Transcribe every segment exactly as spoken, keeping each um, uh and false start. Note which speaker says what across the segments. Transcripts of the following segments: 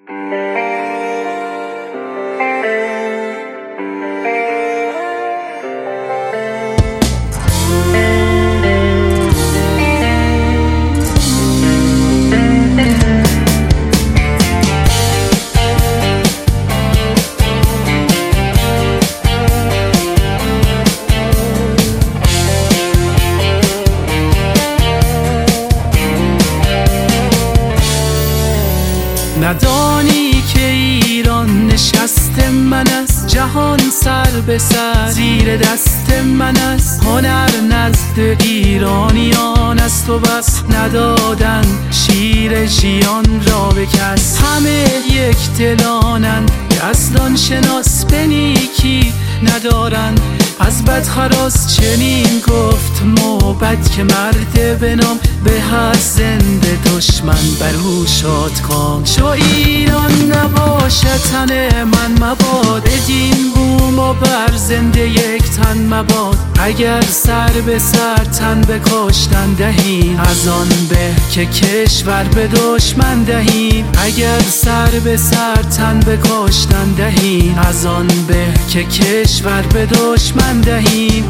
Speaker 1: ندانی که ایران نشست من است، جهان سر به سر زیر دست من است. هنر نزد ایرانیان است و بس، ندادن شیر ژیان را به کس. همه یک دلانند، یزدان شناس به نیکی ندارند. از بد خراس چنین گفت موبد که مرد به نام به از زنده دشمن بر او شادکام. چو ایران نباشد تن من مباد، بدین بوم و بر زنده یک تن مباد. اگر سر به سر تن به کشتن دهیم، از آن به که کشور به دشمن دهیم. اگر سر به سر تن به کشتن دهیم، از آن به که کشور به دشمن دهیم.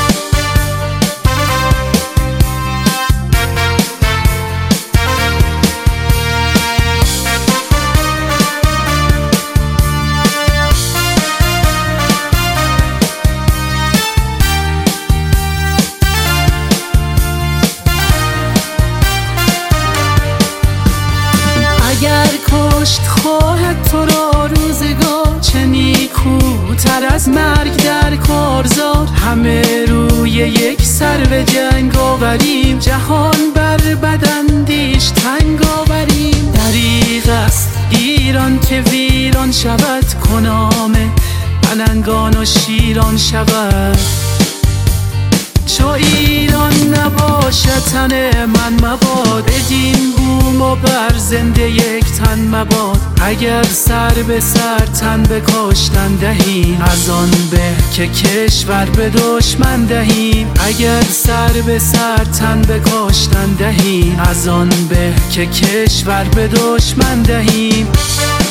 Speaker 1: اگر کشت خواهد تو را روزگار، چه نیکوتر از مرگ در کارزار. همه روی یک سرو جنگ آوریم، جهان بر بداندیش تنگ آوریم. دریغ است ایران که ویران شود، کنامه پلنگان و شیران شود. چو ایران نباشد تن من مباد، بدین بوم و بر زنده یک تن مباد. اگر سر به سر تن به کشتن دهیم، از آن به که کشور به دشمن دهیم. اگر سر به سر تن به کشتن دهیم، از آن به که کشور به دشمن دهیم.